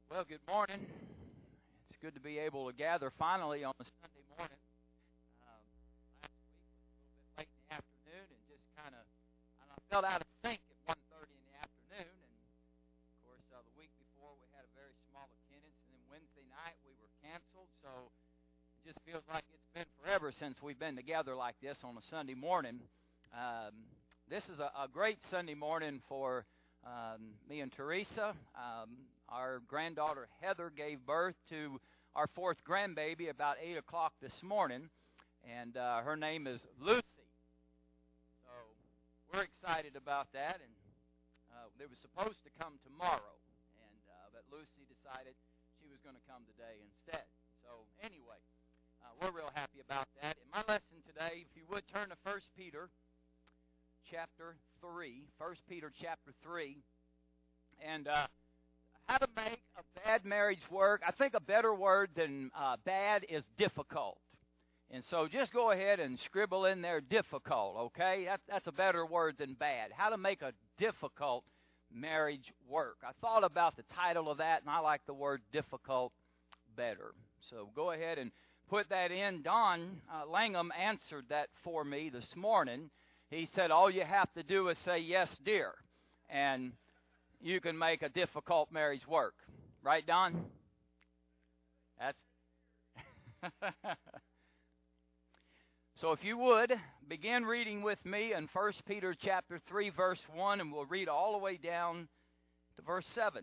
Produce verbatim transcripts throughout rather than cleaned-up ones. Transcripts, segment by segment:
Well, good morning. It's good to be able to gather finally on a Sunday morning. Um, last week was a little bit late in the afternoon and just kind of, I felt out of sync at one thirty in the afternoon. And, of course, uh, the week before we had a very small attendance. And then Wednesday night we were canceled. So it just feels like it's been forever since we've been together like this on a Sunday morning. Um, this is a, a great Sunday morning for Um, me and Teresa. Um, our granddaughter Heather gave birth to our fourth grandbaby about eight o'clock this morning, and uh, her name is Lucy. So we're excited about that, and uh, they were supposed to come tomorrow, and uh, but Lucy decided she was going to come today instead. So anyway, uh, we're real happy about that. In my lesson today, if you would turn to First Peter chapter three, First Peter chapter three, and uh, how to make a bad marriage work. I think a better word than uh, bad is difficult. And so just go ahead and scribble in there difficult, okay? That, that's a better word than bad. How to make a difficult marriage work. I thought about the title of that, and I like the word difficult better. So go ahead and put that in. Don uh, Langham answered that for me this morning. He said, all you have to do is say, yes, dear, and you can make a difficult marriage work. Right, Don? That's So if you would, begin reading with me in First Peter chapter three, verse one, and we'll read all the way down to verse seven.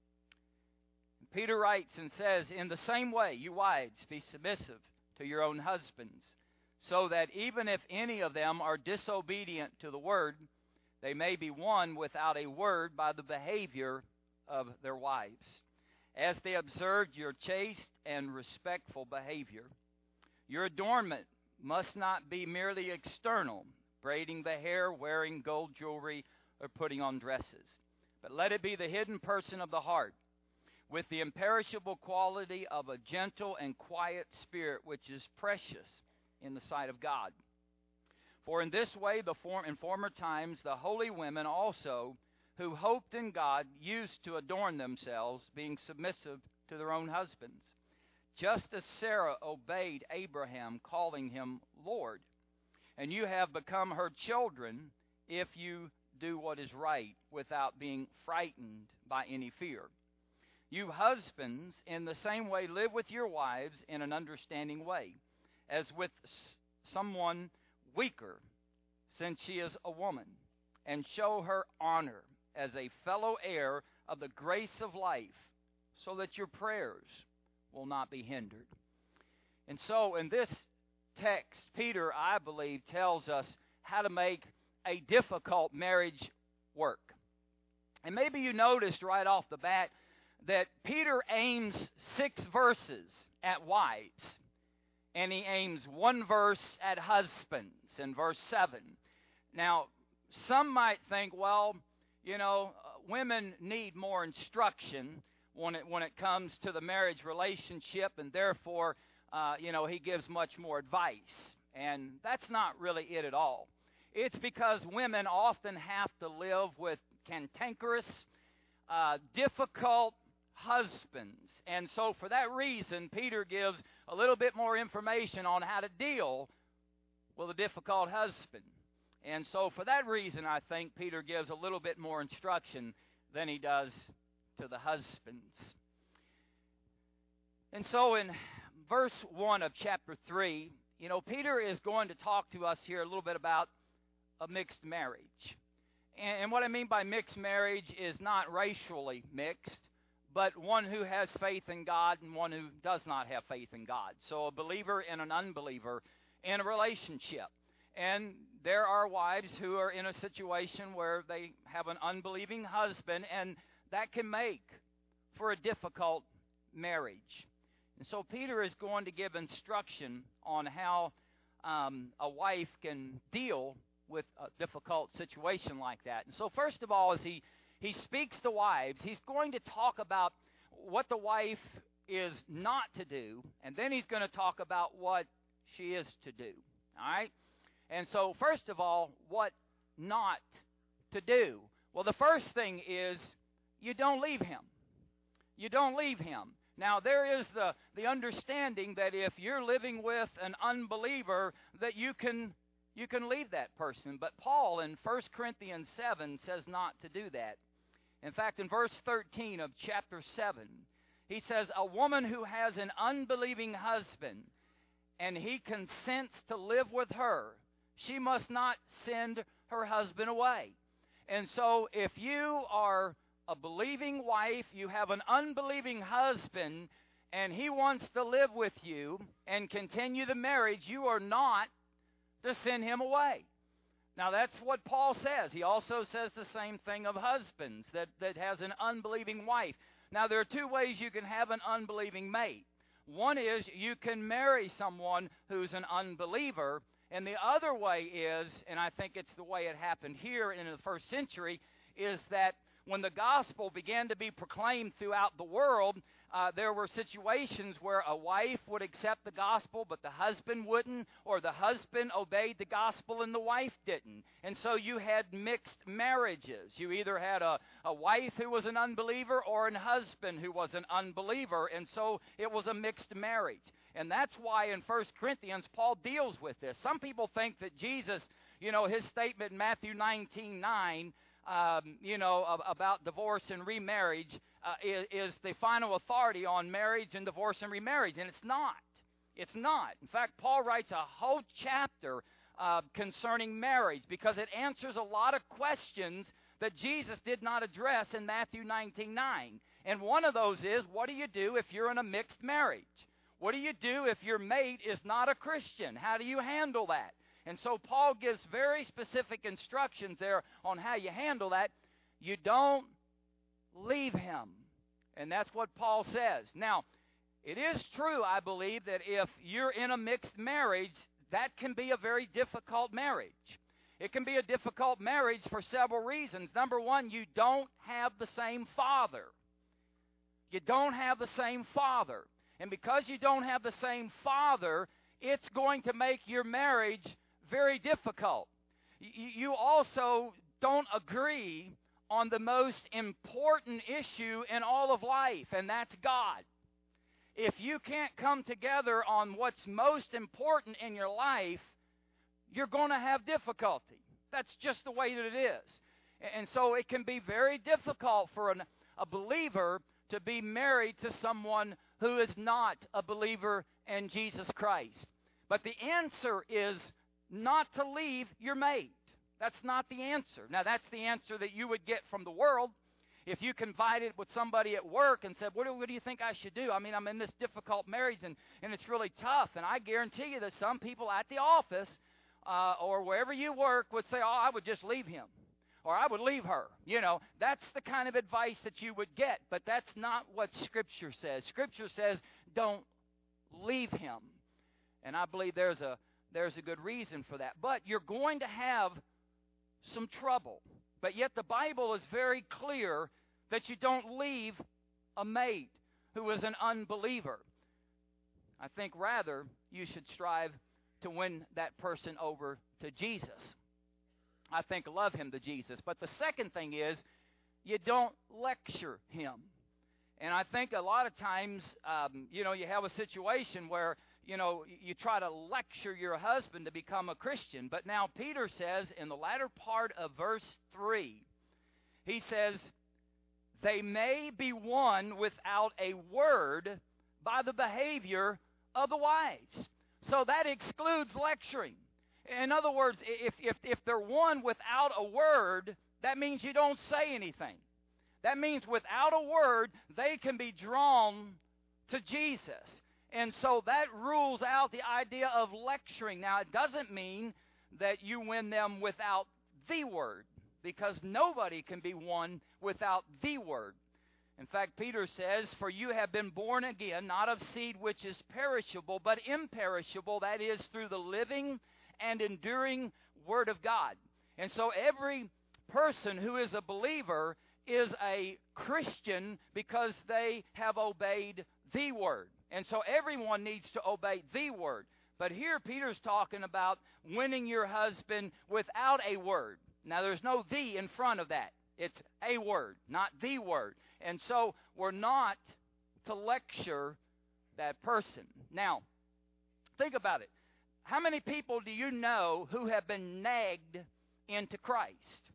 Peter writes and says, in the same way, you wives, be submissive to your own husbands, so that even if any of them are disobedient to the word, they may be won without a word by the behavior of their wives, as they observed your chaste and respectful behavior. Your adornment must not be merely external, braiding the hair, wearing gold jewelry, or putting on dresses, but let it be the hidden person of the heart, with the imperishable quality of a gentle and quiet spirit, which is precious in the sight of God. For in this way, the form, in former times, the holy women also, who hoped in God, used to adorn themselves, being submissive to their own husbands, just as Sarah obeyed Abraham, calling him Lord. And you have become her children if you do what is right, without being frightened by any fear. You husbands, in the same way, live with your wives in an understanding way, as with someone weaker, since she is a woman, and show her honor as a fellow heir of the grace of life, so that your prayers will not be hindered. And so in this text, Peter, I believe, tells us how to make a difficult marriage work. And maybe you noticed right off the bat that Peter aims six verses at wives, and he aims one verse at husbands in verse seven. Now, some might think, well, you know, uh, women need more instruction when it when it comes to the marriage relationship, and therefore, uh, you know, he gives much more advice. And that's not really it at all. It's because women often have to live with cantankerous, uh, difficult husbands. And so for that reason, Peter gives a little bit more information on how to deal with a difficult husband. And so for that reason, I think Peter gives a little bit more instruction than he does to the husbands. And so in verse one of chapter three, you know, Peter is going to talk to us here a little bit about a mixed marriage. And what I mean by mixed marriage is not racially mixed, but one who has faith in God and one who does not have faith in God. So a believer and an unbeliever in a relationship. And there are wives who are in a situation where they have an unbelieving husband, and that can make for a difficult marriage. And so Peter is going to give instruction on how um, a wife can deal with a difficult situation like that. And so first of all, as he He speaks to wives, he's going to talk about what the wife is not to do, and then he's going to talk about what she is to do. All right? And so, first of all, what not to do. Well, the first thing is you don't leave him. you don't leave him. Now, there is the, the understanding that if you're living with an unbeliever, that you can you can leave that person. But Paul in First Corinthians seven says not to do that. In fact, in verse thirteen of chapter seven, he says, a woman who has an unbelieving husband and he consents to live with her, she must not send her husband away. And so if you are a believing wife, you have an unbelieving husband, and he wants to live with you and continue the marriage, you are not to send him away. Now, that's what Paul says. He also says the same thing of husbands that, that has an unbelieving wife. Now, there are two ways you can have an unbelieving mate. One is you can marry someone who's an unbeliever, and the other way is, and I think it's the way it happened here in the first century, is that when the gospel began to be proclaimed throughout the world, uh, there were situations where a wife would accept the gospel, but the husband wouldn't, or the husband obeyed the gospel and the wife didn't. And so you had mixed marriages. You either had a, a wife who was an unbeliever or a husband who was an unbeliever, and so it was a mixed marriage. And that's why in First Corinthians, Paul deals with this. Some people think that Jesus, you know, his statement in Matthew nineteen nine, Um, you know, about divorce and remarriage uh, is, is the final authority on marriage and divorce and remarriage, and it's not. It's not. In fact, Paul writes a whole chapter uh, concerning marriage because it answers a lot of questions that Jesus did not address in Matthew nineteen nine. And one of those is, what do you do if you're in a mixed marriage? What do you do if your mate is not a Christian? How do you handle that? And so Paul gives very specific instructions there on how you handle that. You don't leave him. And that's what Paul says. Now, it is true, I believe, that if you're in a mixed marriage, that can be a very difficult marriage. It can be a difficult marriage for several reasons. Number one, you don't have the same father. You don't have the same father. And because you don't have the same father, it's going to make your marriage very difficult. You also don't agree on the most important issue in all of life, and that's God. If you can't come together on what's most important in your life, you're going to have difficulty. That's just the way that it is. And so it can be very difficult for an, a believer to be married to someone who is not a believer in Jesus Christ. But the answer is not to leave your mate. That's not the answer. Now, that's the answer that you would get from the world. If you confided with somebody at work and said, what do, what do you think I should do? I mean, I'm in this difficult marriage, and, and it's really tough. And I guarantee you that some people at the office uh, or wherever you work would say, oh, I would just leave him. Or I would leave her. You know, that's the kind of advice that you would get. But that's not what Scripture says. Scripture says, don't leave him. And I believe there's a there's a good reason for that. But you're going to have some trouble. But yet the Bible is very clear that you don't leave a mate who is an unbeliever. I think rather you should strive to win that person over to Jesus. I think love him to Jesus. But the second thing is you don't lecture him. And I think a lot of times, um, you know, you have a situation where, you know, you try to lecture your husband to become a Christian. But now Peter says in the latter part of verse three, he says, they may be won without a word by the behavior of the wives. So that excludes lecturing. In other words, if, if, if they're won without a word, that means you don't say anything. That means without a word, they can be drawn to Jesus. And so that rules out the idea of lecturing. Now, it doesn't mean that you win them without the word, because nobody can be won without the word. In fact, Peter says, for you have been born again, not of seed which is perishable, but imperishable, that is, through the living and enduring Word of God. And so every person who is a believer is a Christian because they have obeyed the Word. And so everyone needs to obey the Word. But here Peter's talking about winning your husband without a word. Now there's no "the" in front of that. It's a word, not the word. And so we're not to lecture that person. Now, think about it. How many people do you know who have been nagged into Christ?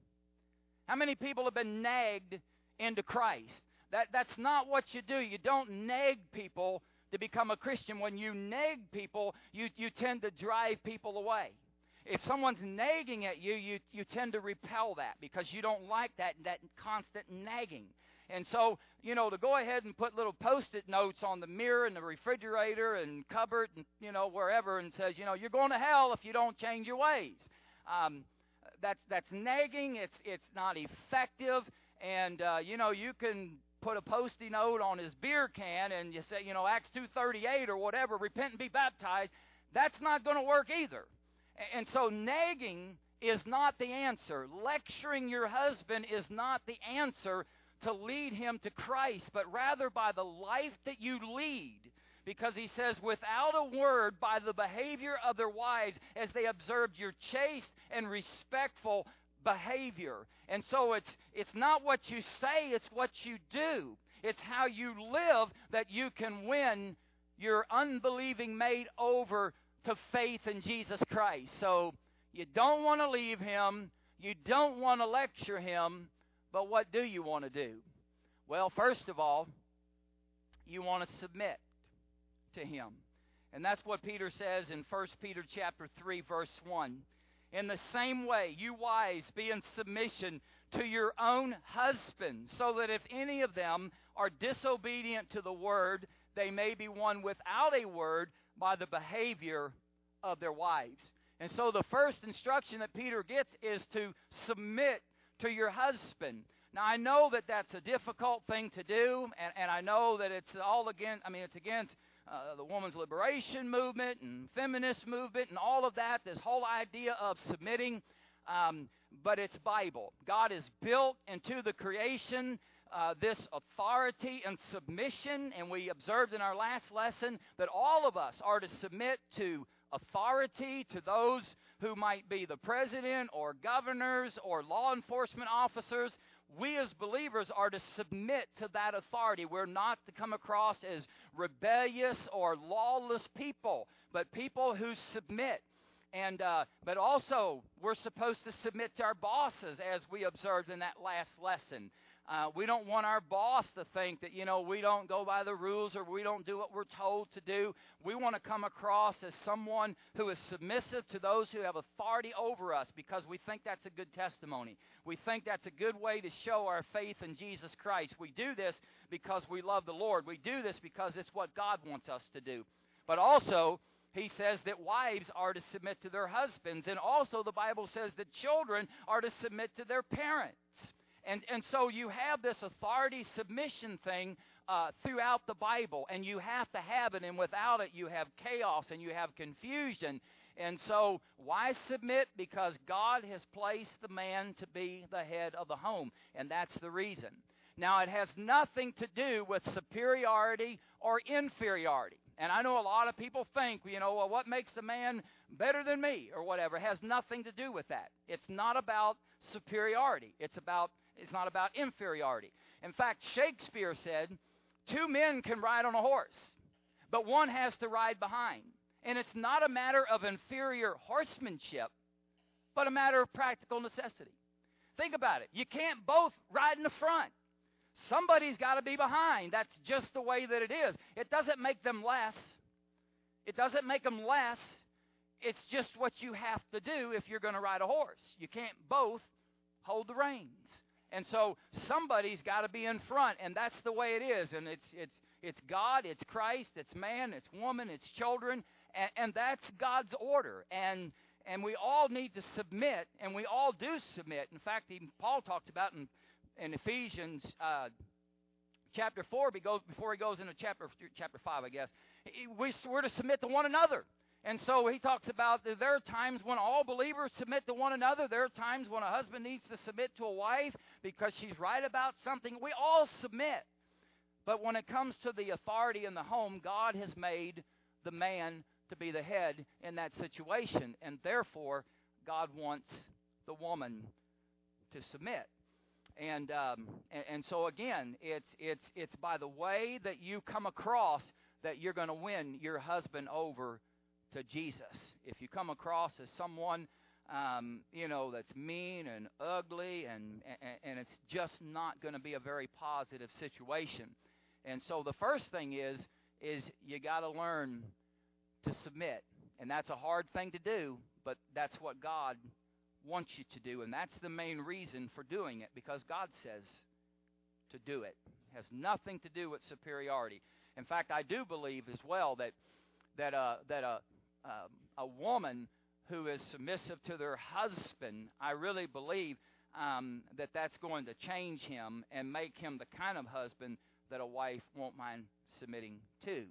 How many people have been nagged into Christ? That, that's not what you do. You don't nag people to become a Christian. When you nag people, you, you tend to drive people away. If someone's nagging at you, you, you tend to repel that because you don't like that, that constant nagging. And so, you know, to go ahead and put little Post-it notes on the mirror and the refrigerator and cupboard and, you know, wherever and says, you know, you're going to hell if you don't change your ways. Um, that's that's nagging. It's it's not effective. And, uh, you know, you can put a Post-it note on his beer can and you say, you know, Acts two thirty-eight or whatever, repent and be baptized. That's not going to work either. And so nagging is not the answer. Lecturing your husband is not the answer to lead him to Christ, but rather by the life that you lead. Because he says, without a word, by the behavior of their wives, as they observed your chaste and respectful behavior. And so it's it's not what you say, it's what you do. It's how you live that you can win your unbelieving mate over to faith in Jesus Christ. So you don't want to leave him, you don't want to lecture him, but what do you want to do? Well, first of all, you want to submit to him. And that's what Peter says in First Peter chapter three, verse one. In the same way, you wives, be in submission to your own husbands, so that if any of them are disobedient to the word, they may be won without a word by the behavior of their wives. And so the first instruction that Peter gets is to submit to your husband. Now, I know that that's a difficult thing to do, and, and I know that it's all against, I mean, it's against uh, the woman's liberation movement and feminist movement and all of that, this whole idea of submitting, um, but it's Bible. God has built into the creation uh, this authority and submission, and we observed in our last lesson that all of us are to submit to authority, to those who might be the president or governors or law enforcement officers. We as believers are to submit to that authority. We're not to come across as rebellious or lawless people, but people who submit. And uh, but also, we're supposed to submit to our bosses, as we observed in that last lesson. Uh, we don't want our boss to think that, you know, we don't go by the rules or we don't do what we're told to do. We want to come across as someone who is submissive to those who have authority over us because we think that's a good testimony. We think that's a good way to show our faith in Jesus Christ. We do this because we love the Lord. We do this because it's what God wants us to do. But also, he says that wives are to submit to their husbands. And also the Bible says that children are to submit to their parents. And and so you have this authority submission thing uh, throughout the Bible, and you have to have it, and without it you have chaos and you have confusion. And so why submit? Because God has placed the man to be the head of the home, and that's the reason. Now, it has nothing to do with superiority or inferiority. And I know a lot of people think, you know, well, what makes a man better than me or whatever? It has nothing to do with that. It's not about superiority. It's about It's not about inferiority. In fact, Shakespeare said, two men can ride on a horse, but one has to ride behind. And it's not a matter of inferior horsemanship, but a matter of practical necessity. Think about it. You can't both ride in the front. Somebody's got to be behind. That's just the way that it is. It doesn't make them less. It doesn't make them less. It's just what you have to do if you're going to ride a horse. You can't both hold the reins. And so somebody's got to be in front, and that's the way it is. And it's it's it's God, it's Christ, it's man, it's woman, it's children, and, and that's God's order. And and we all need to submit, and we all do submit. In fact, even Paul talks about in in Ephesians uh, chapter four, before he goes into chapter chapter five, I guess, we're to submit to one another. And so he talks about that there are times when all believers submit to one another. There are times when a husband needs to submit to a wife because she's right about something. We all submit. But when it comes to the authority in the home, God has made the man to be the head in that situation. And therefore, God wants the woman to submit. And, um, and and so again, it's it's it's by the way that you come across that you're going to win your husband over to Jesus. If you come across as someone, um, you know, that's mean and ugly, and and, and it's just not going to be a very positive situation. And so the first thing is is you got to learn to submit, and that's a hard thing to do, but that's what God wants you to do, and that's the main reason for doing it, because God says to do it. It has nothing to do with superiority. In fact, I do believe as well that that uh, that a uh, a woman who is submissive to their husband, I really believe um, that that's going to change him and make him the kind of husband that a wife won't mind submitting to.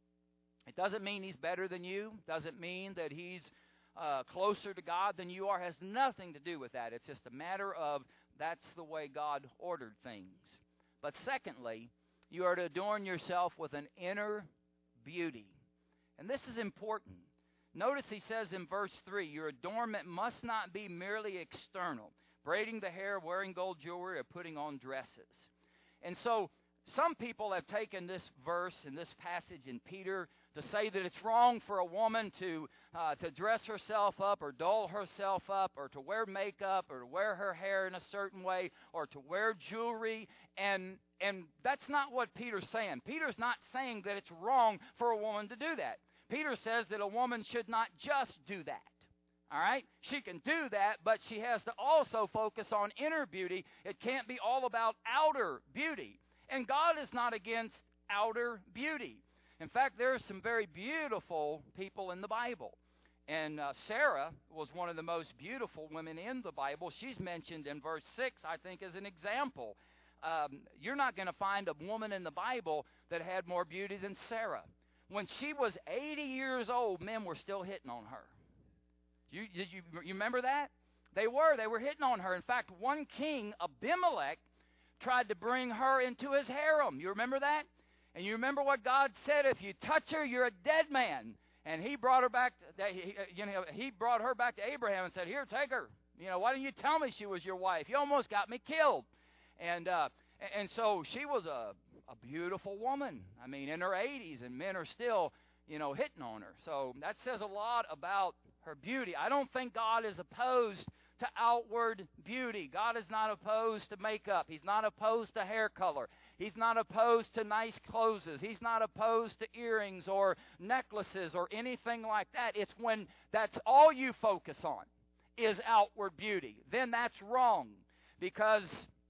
It doesn't mean he's better than you. Doesn't mean that he's Uh, closer to God than you are. Has nothing to do with that. It's just a matter of that's the way God ordered things. But secondly, you are to adorn yourself with an inner beauty. And this is important. Notice he says in verse three, your adornment must not be merely external, braiding the hair, wearing gold jewelry, or putting on dresses. And so some people have taken this verse and this passage in Peter to say that it's wrong for a woman to uh, to dress herself up or doll herself up or to wear makeup or to wear her hair in a certain way or to wear jewelry. And and that's not what Peter's saying. Peter's not saying that it's wrong for a woman to do that. Peter says that a woman should not just do that. All right? She can do that, but she has to also focus on inner beauty. It can't be all about outer beauty. And God is not against outer beauty. In fact, there are some very beautiful people in the Bible. And uh, Sarah was one of the most beautiful women in the Bible. She's mentioned in verse six, I think, as an example. Um, you're not going to find a woman in the Bible that had more beauty than Sarah. When she was eighty years old, men were still hitting on her. You, did you, you remember that? They were. They were hitting on her. In fact, one king, Abimelech, tried to bring her into his harem. You remember that? And you remember what God said, if you touch her, you're a dead man. And he brought her back, to, you know, he brought her back to Abraham and said, here, take her. You know, why didn't you tell me she was your wife? You almost got me killed. And uh, and so she was a, a beautiful woman. I mean, in her eighties, and men are still, you know, hitting on her. So that says a lot about her beauty. I don't think God is opposed to outward beauty. God is not opposed to makeup. He's not opposed to hair color. He's not opposed to nice clothes. He's not opposed to earrings or necklaces or anything like that. It's when that's all you focus on is outward beauty. Then that's wrong, because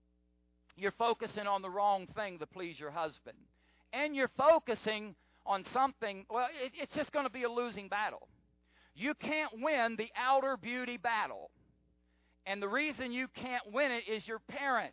you're focusing on the wrong thing to please your husband. And you're focusing on something, well, it, it's just going to be a losing battle. You can't win the outer beauty battle. And the reason you can't win it is your parents.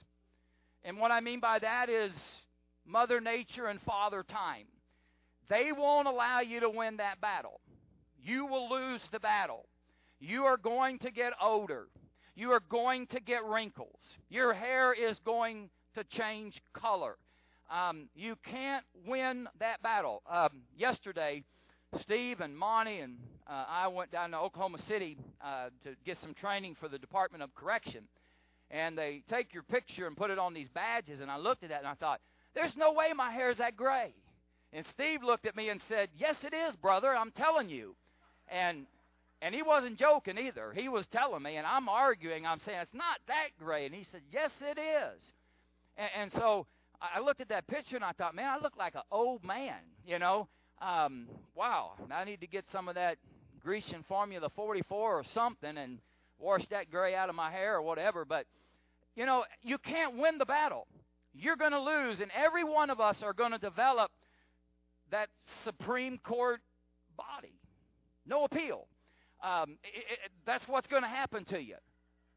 And what I mean by that is Mother Nature and Father Time. They won't allow you to win that battle. You will lose the battle. You are going to get older. You are going to get wrinkles. Your hair is going to change color. Um, you can't win that battle. Um, yesterday, Steve and Monty and uh, I went down to Oklahoma City uh, to get some training for the Department of Correction. And they take your picture and put it on these badges. And I looked at that and I thought, there's no way my hair is that gray. And Steve looked at me and said, yes, it is, brother. I'm telling you. And and he wasn't joking either. He was telling me, and I'm arguing. I'm saying, it's not that gray. And he said, yes, it is. And, and so I looked at that picture and I thought, man, I look like an old man, you know. Um, wow, I need to get some of that Grecian Formula forty-four or something and wash that gray out of my hair or whatever. But, you know, you can't win the battle. You're going to lose, and every one of us are going to develop that Supreme Court body. No appeal. Um, it, it, that's what's going to happen to you.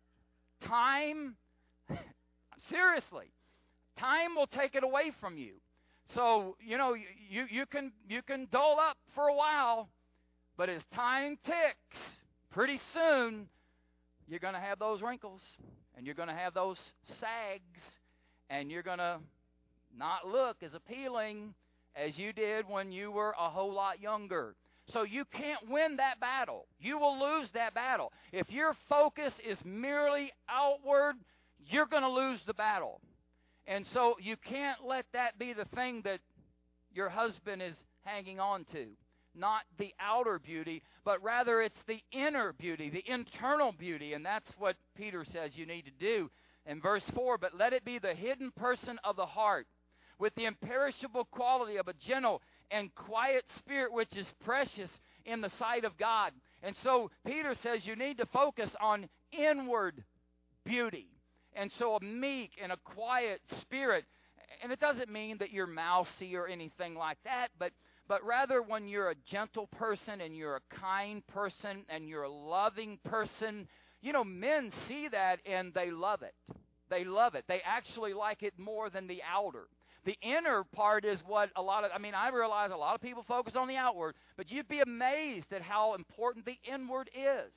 Time, seriously, time will take it away from you. So, you know, you, you can you can dull up for a while, but as time ticks, pretty soon, you're going to have those wrinkles, and you're going to have those sags, and you're going to not look as appealing as you did when you were a whole lot younger. So you can't win that battle. You will lose that battle. If your focus is merely outward, you're going to lose the battle. And so you can't let that be the thing that your husband is hanging on to. Not the outer beauty, but rather it's the inner beauty, the internal beauty. And that's what Peter says you need to do in verse four. But let it be the hidden person of the heart, with the imperishable quality of a gentle and quiet spirit, which is precious in the sight of God. And so Peter says you need to focus on inward beauty. And so a meek and a quiet spirit, and it doesn't mean that you're mousy or anything like that, but but rather when you're a gentle person and you're a kind person and you're a loving person, you know, men see that and they love it. They love it. They actually like it more than the outer. The inner part is what a lot of, I mean, I realize a lot of people focus on the outward, but you'd be amazed at how important the inward is.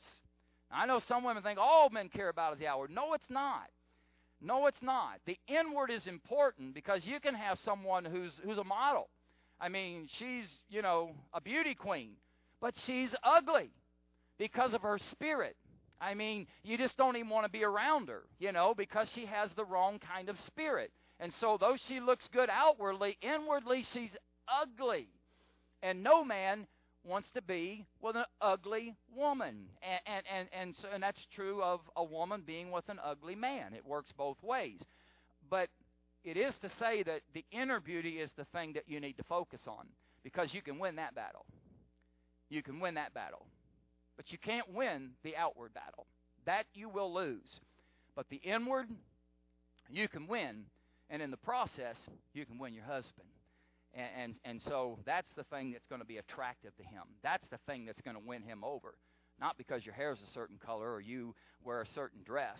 I know some women think all men care about is the outward. No, it's not. No, it's not. The inward is important because you can have someone who's who's a model. I mean, she's, you know, a beauty queen, but she's ugly because of her spirit. I mean, you just don't even want to be around her, you know, because she has the wrong kind of spirit. And so though she looks good outwardly, inwardly she's ugly. And no man wants to be with an ugly woman. And, and, and, and, so, and that's true of a woman being with an ugly man. It works both ways. But it is to say that the inner beauty is the thing that you need to focus on, because you can win that battle. You can win that battle. But you can't win the outward battle. That you will lose. But the inward, you can win. And in the process, you can win your husband. And, and, and so that's the thing that's going to be attractive to him. That's the thing that's going to win him over. Not because your hair is a certain color or you wear a certain dress,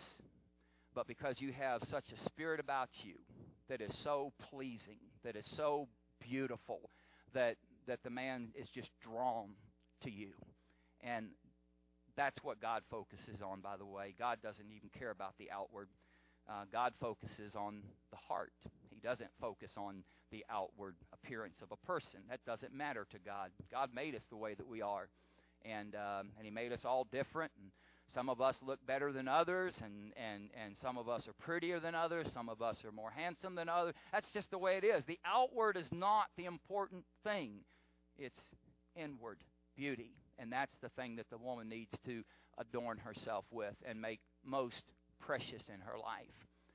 but because you have such a spirit about you that is so pleasing, that is so beautiful, that that the man is just drawn to you. And that's what God focuses on, by the way. God doesn't even care about the outward. Uh, God focuses on the heart. He doesn't focus on the outward appearance of a person. That doesn't matter to God. God made us the way that we are. And um, and He made us all different. And some of us look better than others, and, and, and some of us are prettier than others. Some of us are more handsome than others. That's just the way it is. The outward is not the important thing. It's inward beauty. And that's the thing that the woman needs to adorn herself with and make most precious in her life.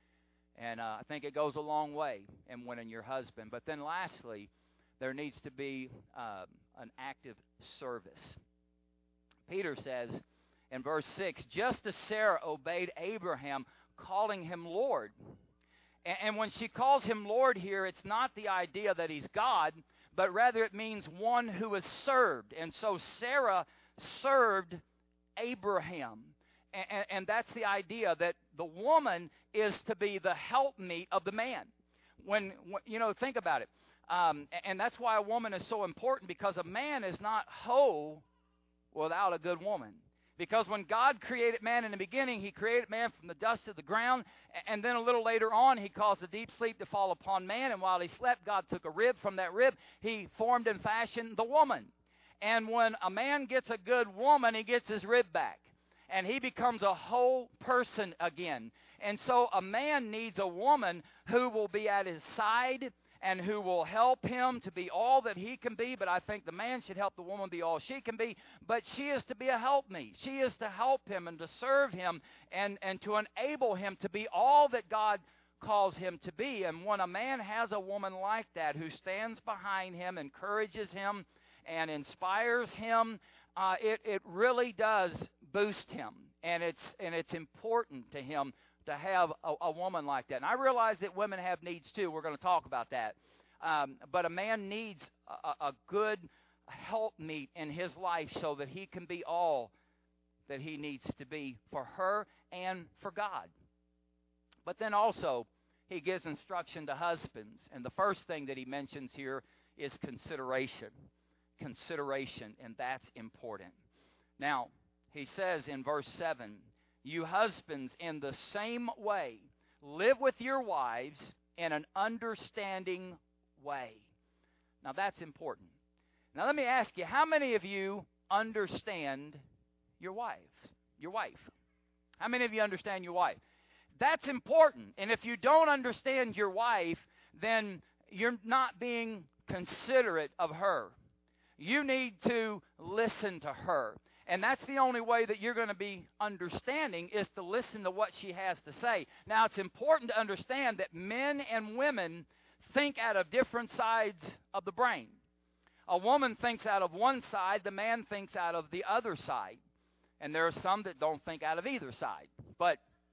And uh, I think it goes a long way in winning your husband. But then lastly, there needs to be uh, an active service. Peter says in verse six, just as Sarah obeyed Abraham, calling him Lord. And, and when she calls him Lord here, it's not the idea that he's God, but rather it means one who is served. And so Sarah served Abraham. And, and that's the idea, that the woman is to be the helpmeet of the man. When, when you know, think about it. Um, and that's why a woman is so important, because a man is not whole without a good woman. Because when God created man in the beginning, He created man from the dust of the ground, and then a little later on, He caused a deep sleep to fall upon man, and while he slept, God took a rib from that rib. He formed and fashioned the woman. And when a man gets a good woman, he gets his rib back, and he becomes a whole person again. And so a man needs a woman who will be at his side and who will help him to be all that he can be. But I think the man should help the woman be all she can be. But she is to be a helpmeet. She is to help him and to serve him and, and to enable him to be all that God calls him to be. And when a man has a woman like that who stands behind him, encourages him, and inspires him, uh, it, it really does boost him. And it's, and it's important to him to have a, a woman like that. And I realize that women have needs too. We're going to talk about that. Um, but a man needs a, a good helpmeet in his life so that he can be all that he needs to be for her and for God. But then also, he gives instruction to husbands. And the first thing that he mentions here is consideration. Consideration, and that's important. Now, he says in verse seven, you husbands, in the same way, live with your wives in an understanding way. Now, that's important. Now, let me ask you, how many of you understand your wife? Your wife. How many of you understand your wife? that's important. And if you don't understand your wife, then you're not being considerate of her. You need to listen to her. And that's the only way that you're going to be understanding, is to listen to what she has to say. Now, it's important to understand that men and women think out of different sides of the brain. A woman thinks out of one side, the man thinks out of the other side. And there are some that don't think out of either side. But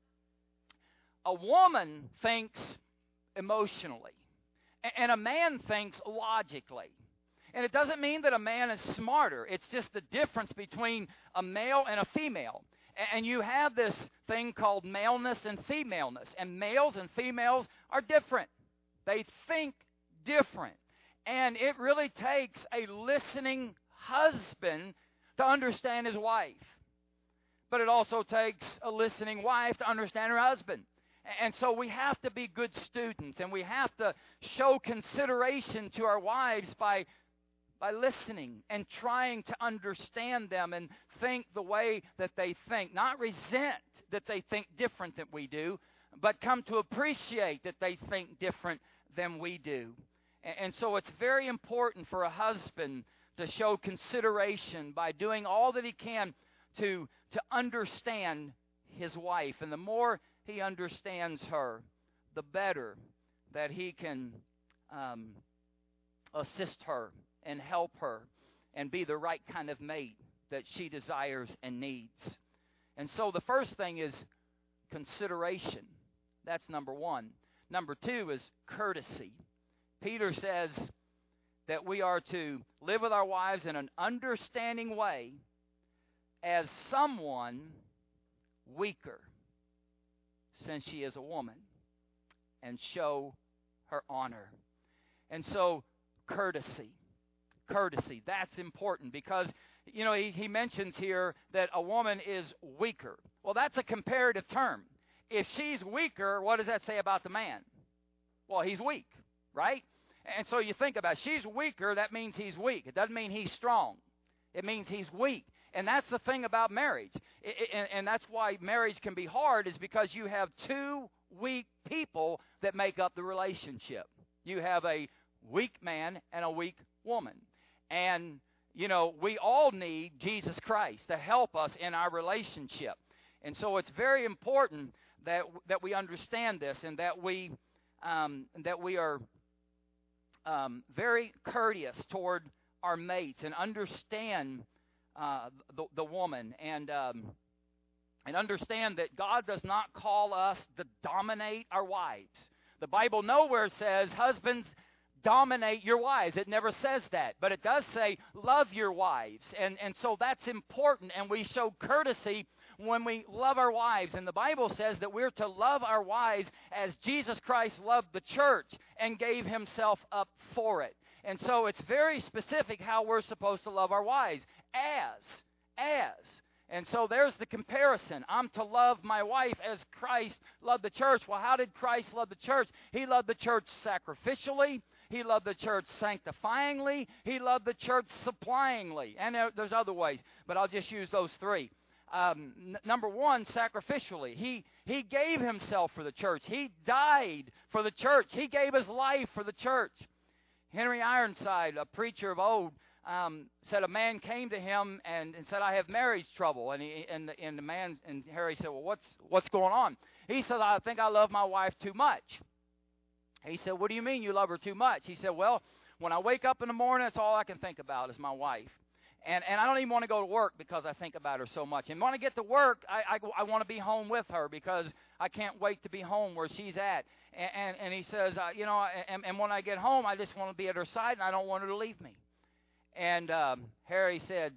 a woman thinks emotionally, and a man thinks logically. And it doesn't mean that a man is smarter. It's just the difference between a male and a female. And you have this thing called maleness and femaleness. And males and females are different. They think different. And it really takes a listening husband to understand his wife. But it also takes a listening wife to understand her husband. And so we have to be good students, and we have to show consideration to our wives by by listening and trying to understand them and think the way that they think. Not resent that they think different than we do, but come to appreciate that they think different than we do. And so it's very important for a husband to show consideration by doing all that he can to, to understand his wife. And the more he understands her, the better that he can um, assist her and help her and be the right kind of mate that she desires and needs. And so the first thing is consideration. That's number one. Number two is courtesy. Peter says that we are to live with our wives in an understanding way as someone weaker, since she is a woman, and show her honor. And so courtesy. Courtesy, that's important because, you know, he, he mentions here that a woman is weaker. Well, that's a comparative term. If she's weaker, what does that say about the man? Well, he's weak, right? And so you think about it. She's weaker, that means he's weak. It doesn't mean he's strong. It means he's weak. And that's the thing about marriage. It, it, and, and that's why marriage can be hard, is because you have two weak people that make up the relationship. You have a weak man and a weak woman. And, you know, we all need Jesus Christ to help us in our relationship. And so it's very important that that we understand this, and that we um, that we are um, very courteous toward our mates and understand uh, the, the woman, and um, and understand that God does not call us to dominate our wives. The Bible nowhere says, husbands, dominate your wives. It never says that. But it does say, love your wives. And, and so that's important. And we show courtesy when we love our wives. And the Bible says that we're to love our wives as Jesus Christ loved the church and gave himself up for it. And so it's very specific how we're supposed to love our wives. As. As. And so there's the comparison. I'm to love my wife as Christ loved the church. Well, how did Christ love the church? He loved the church sacrificially. He loved the church sanctifyingly. He loved the church supplyingly. And there's other ways, but I'll just use those three. Um, n- number one, sacrificially. He, he gave himself for the church. He died for the church. He gave his life for the church. Henry Ironside, a preacher of old, um, said a man came to him and, and said, I have marriage trouble. And, he, and, the, and the man, and Harry said, well, what's, what's going on? He said, I think I love my wife too much. He said, what do you mean you love her too much? He said, well, when I wake up in the morning, that's all I can think about is my wife. And and I don't even want to go to work because I think about her so much. And when I get to work, I, I, I want to be home with her because I can't wait to be home where she's at. And, and, and he says, uh, you know, and, and when I get home, I just want to be at her side, and I don't want her to leave me. And um, Harry said,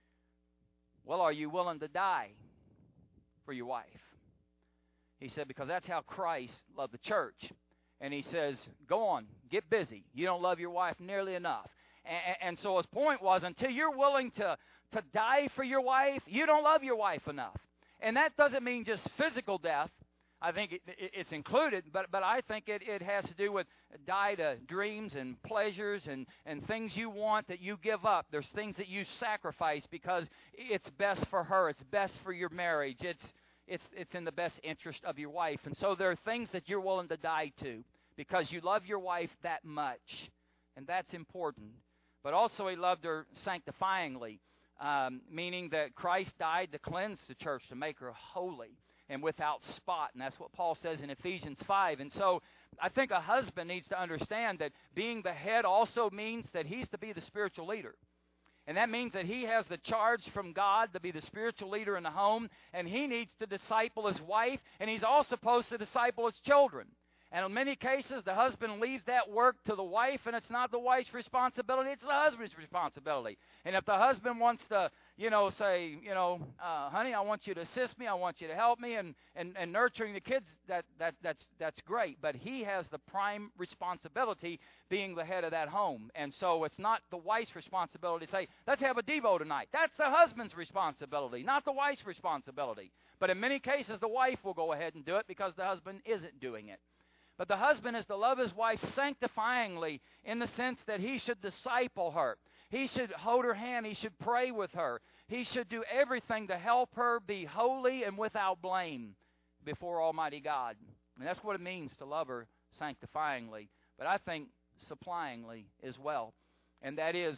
well, are you willing to die for your wife? He said, because that's how Christ loved the church. And he says, go on, get busy. You don't love your wife nearly enough. And, and so his point was, until you're willing to, to die for your wife, you don't love your wife enough. And that doesn't mean just physical death. I think it, it, it's included, but, but I think it, it has to do with die to dreams and pleasures and, and things you want that you give up. There's things that you sacrifice because it's best for her. It's best for your marriage. It's it's, it's in the best interest of your wife. And so there are things that you're willing to die to because you love your wife that much. And that's important. But also he loved her sanctifyingly, um, meaning that Christ died to cleanse the church, to make her holy and without spot. And that's what Paul says in Ephesians five. And so I think a husband needs to understand that being the head also means that he's to be the spiritual leader. And that means that he has the charge from God to be the spiritual leader in the home, and he needs to disciple his wife, and he's also supposed to disciple his children. And in many cases, the husband leaves that work to the wife, and it's not the wife's responsibility, it's the husband's responsibility. And if the husband wants to, you know, say, you know, uh, honey, I want you to assist me, I want you to help me, and, and, and nurturing the kids, that, that that's that's great. But he has the prime responsibility being the head of that home. And so it's not the wife's responsibility to say, let's have a Devo tonight. That's the husband's responsibility, not the wife's responsibility. But in many cases, the wife will go ahead and do it because the husband isn't doing it. But the husband is to love his wife sanctifyingly in the sense that he should disciple her. He should hold her hand. He should pray with her. He should do everything to help her be holy and without blame before Almighty God. And that's what it means to love her sanctifyingly, but I think supplyingly as well. And that is,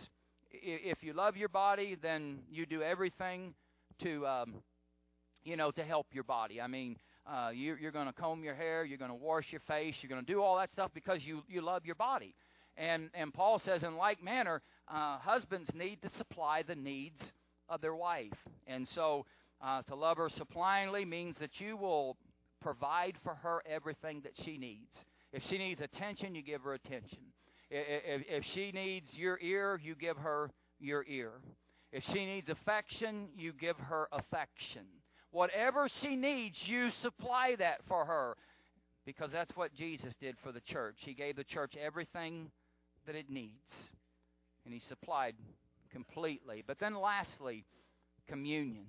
if you love your body, then you do everything to, um, you know, to help your body. I mean, Uh, you, you're going to comb your hair, you're going to wash your face, you're going to do all that stuff because you, you love your body. And, and Paul says, in like manner, uh, husbands need to supply the needs of their wife. And so uh, to love her supplyingly means that you will provide for her everything that she needs. If she needs attention, you give her attention. If, if she needs your ear, you give her your ear. If she needs affection, you give her affection. Whatever she needs, you supply that for her, because that's what Jesus did for the church. He gave the church everything that it needs, and he supplied completely. But then lastly, communion.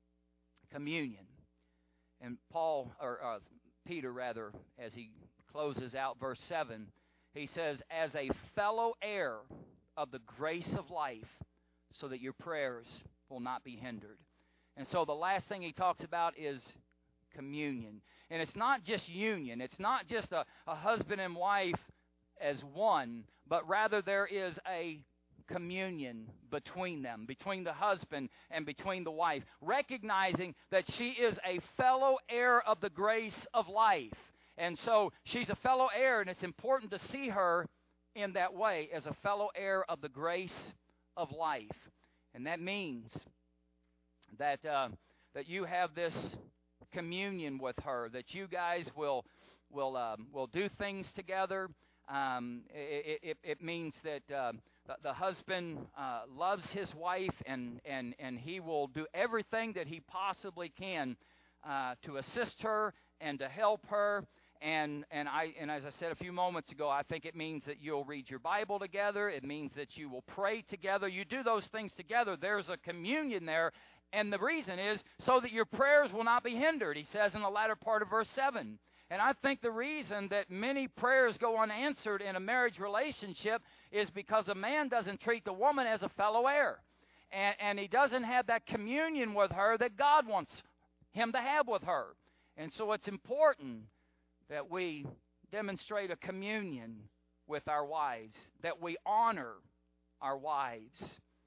Communion. And Paul, or uh, Peter rather, as he closes out verse seven, he says, as a fellow heir of the grace of life, so that your prayers will not be hindered. And so the last thing he talks about is communion. And it's not just union. It's not just a, a husband and wife as one, but rather there is a communion between them, between the husband and between the wife, recognizing that she is a fellow heir of the grace of life. And so she's a fellow heir, and it's important to see her in that way, as a fellow heir of the grace of life. And that means that uh, that you have this communion with her, that you guys will will um, will do things together. Um, it, it, it means that uh, the, the husband uh, loves his wife, and, and, and he will do everything that he possibly can uh, to assist her and to help her. And and I and as I said a few moments ago, I think it means that you'll read your Bible together. It means that you will pray together. You do those things together. There's a communion there. And the reason is so that your prayers will not be hindered, he says in the latter part of verse seven. And I think the reason that many prayers go unanswered in a marriage relationship is because a man doesn't treat the woman as a fellow heir. And, and he doesn't have that communion with her that God wants him to have with her. And so it's important that we demonstrate a communion with our wives, that we honor our wives,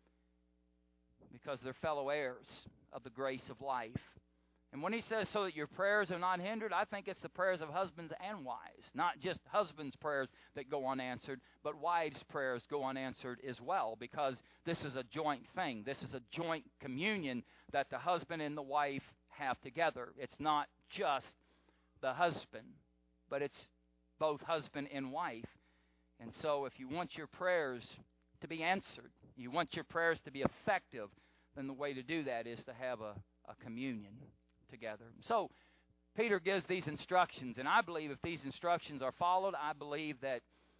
because they're fellow heirs of the grace of life. And when he says so that your prayers are not hindered, I think it's the prayers of husbands and wives. Not just husbands' prayers that go unanswered, but wives' prayers go unanswered as well, because this is a joint thing. This is a joint communion that the husband and the wife have together. It's not just the husband, but it's both husband and wife. And so if you want your prayers to be answered, you want your prayers to be effective, then the way to do that is to have a, a communion together. So Peter gives these instructions, and I believe if these instructions are followed, I believe that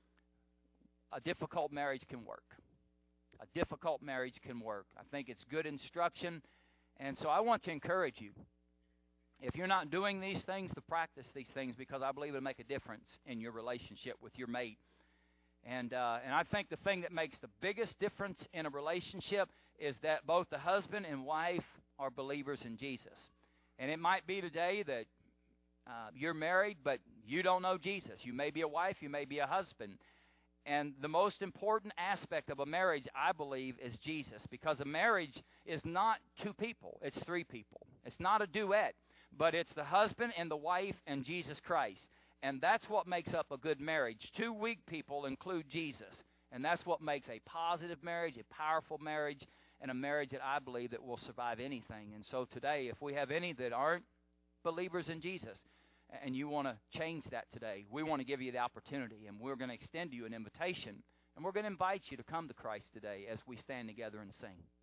a difficult marriage can work. A difficult marriage can work. I think it's good instruction, and so I want to encourage you, if you're not doing these things, to practice these things, because I believe it'll make a difference in your relationship with your mate. And uh, and I think the thing that makes the biggest difference in a relationship is that both the husband and wife are believers in Jesus. And it might be today that uh, you're married, but you don't know Jesus. You may be a wife, you may be a husband. And the most important aspect of a marriage, I believe, is Jesus. Because a marriage is not two people, it's three people. It's not a duet, but it's the husband and the wife and Jesus Christ. And that's what makes up a good marriage. Two weak people include Jesus. And that's what makes a positive marriage, a powerful marriage, and a marriage that I believe that will survive anything. And so today, if we have any that aren't believers in Jesus, and you want to change that today, we want to give you the opportunity, and we're going to extend you an invitation, and we're going to invite you to come to Christ today as we stand together and sing.